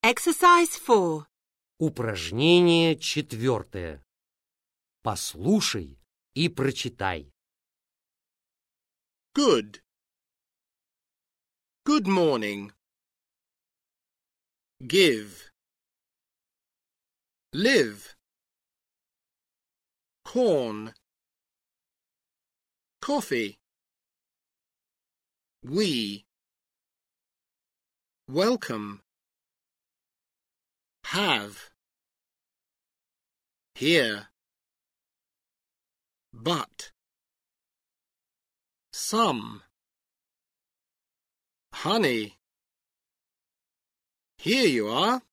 Exercise 4. Упражнение 4. Послушай и прочитай. Good. Good morning. Give. Live. Corn. Coffee. We. Welcome. Have. Here. But. Some. Honey. Here you are.